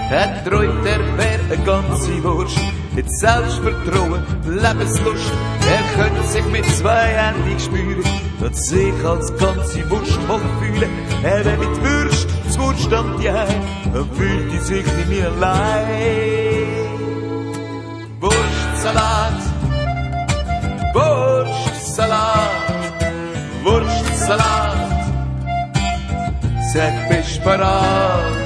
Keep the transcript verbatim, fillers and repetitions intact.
er träumt, er wär eine ganze Wurst. Mit Selbstvertrauen, Lebenslust, er könnte sich mit zwei Händen spüren und sich als ganze Wurst voll fühlen. Er wäre mit Würst, das Wurst an die Heim, und fühlte sich nicht mehr allein. Wurstsalat, Wurstsalat, Wurstsalat, sag, bist parat?